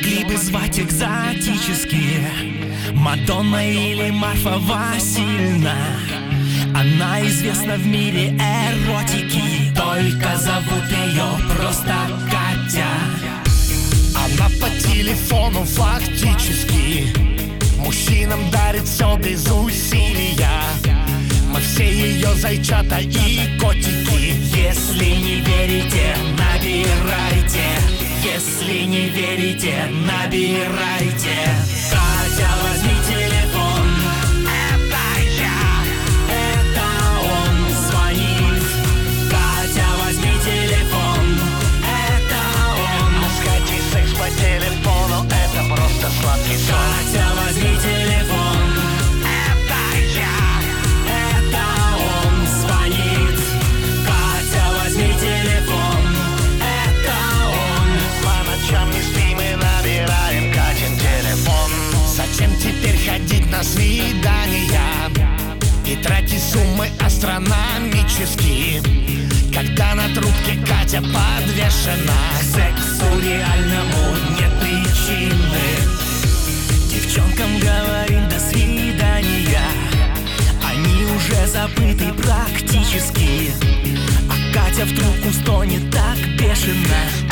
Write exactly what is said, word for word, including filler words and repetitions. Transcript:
могли бы звать экзотически Мадонна или Марфа Васильевна. Она известна в мире эротики, только зовут ее просто Катя. Она по телефону фактически мужчинам дарит все без усилия. Мы все ее зайчата и котики. Если не верите, набирайте. Если не верите, набирайте. Катя, возьми телефон. Это я, это он звонит. Катя, возьми телефон. Это он. А сходи секс по телефону, это просто сладкий сон. Катя, возьми телефон. Это я, это он звонит. Катя, возьми телефон. Это он. По ночам не спим и набираем Катин телефон. Зачем теперь ходить на свидания и тратить суммы астрономические, когда на трубке Катя подвешена? К сексу реальному нет причины. Девчонкам говорим до свидания. Они уже забыты практически, а Катя в трубку стонет так бешено.